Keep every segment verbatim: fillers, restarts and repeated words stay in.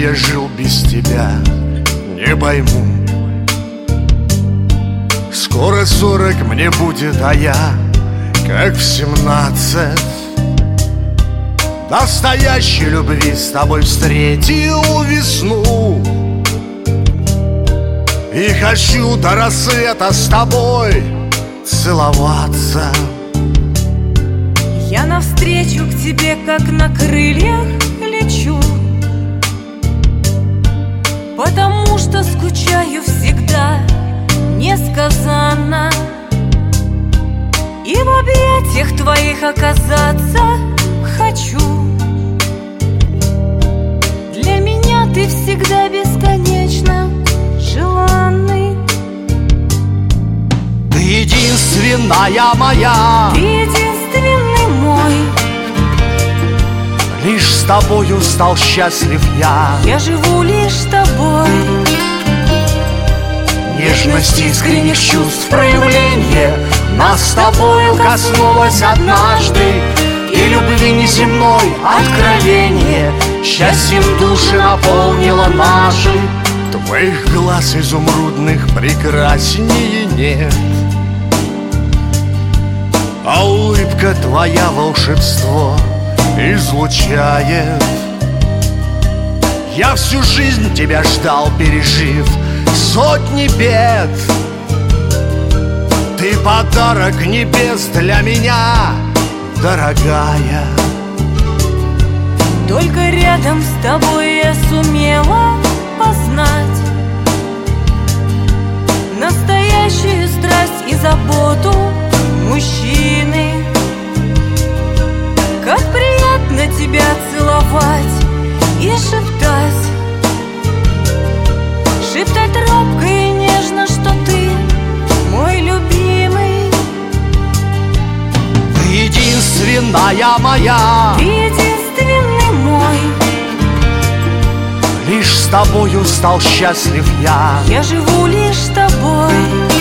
я жил без тебя, не пойму. Скоро сорок мне будет, а я как в семнадцать. Настоящей любви с тобой встретил весну. И хочу до рассвета с тобой целоваться. Я навстречу к тебе, как на крыльях лечу, потому что скучаю всегда несказанно. И в объятиях твоих оказаться хочу. Для меня ты всегда бесконечно желанный. Ты единственная моя, ты единственный мой. Лишь с тобою стал счастлив я. Я живу лишь с тобой. Нежность искренних чувств проявление нас с тобою коснулось однажды. И любви неземной откровение счастьем души наполнило наши. Твоих глаз изумрудных прекраснее нет, а улыбка твоя волшебство излучает. Я всю жизнь тебя ждал, пережив сотни бед. Ты подарок небес для меня, дорогая. Только рядом с тобой я сумела познать настоящую страсть и заботу мужчины. Как приятно тебя целовать и шептать, шептать робко и нежно, что ты мой любимый. Ты единственная моя, ты единственный мой. Лишь с тобою стал счастлив я. Я живу лишь с тобой.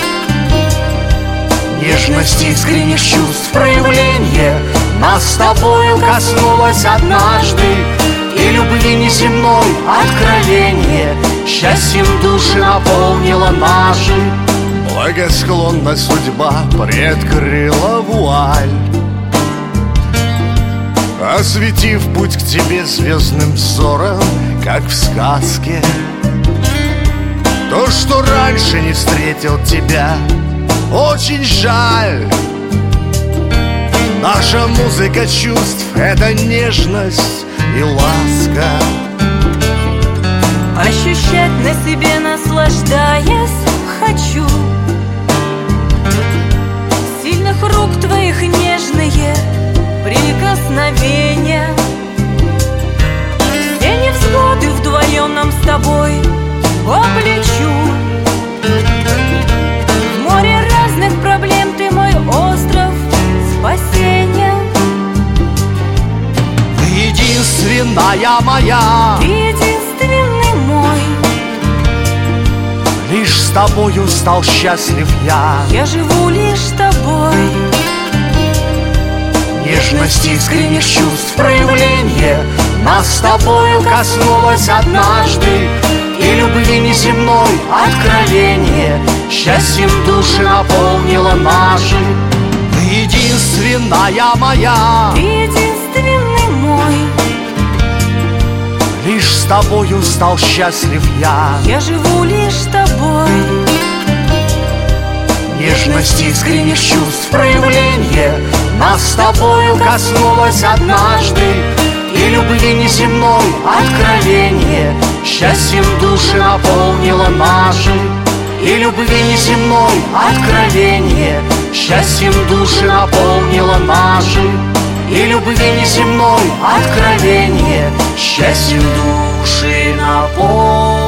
Нежность искренних чувств проявление нас с тобою коснулось однажды. И любви неземной откровение счастьем души наполнило наши. Благосклонна судьба приоткрыла вуаль, осветив путь к тебе звездным взором, как в сказке. То, что раньше не встретил тебя, очень жаль. Наша музыка чувств — это нежность и ласка. Ощущать на себе, наслаждаясь, хочу. Сильных рук твоих нежные прикосновения. Все невзгоды вдвоем нам с тобой по плечу. В море разных проблем ты мой остров спасения. Ты единственная моя, ты единственный мой. Лишь с тобою стал счастлив я. Я живу лишь с тобой. Нежность искренних чувств проявление нас с тобою коснулось однажды. И любви неземной откровение счастьем души наполнило наши. Ты единственная моя, ты единственный мой. Лишь с тобою стал счастлив я. Я живу лишь с тобой. Нежность искренних чувств проявление нас с тобою коснулось однажды. И любви неземной откровение счастьем души наполнило наши. И любви неземной откровение счастьем души наполнило наши. И любви неземной откровение счастьем души наполнило.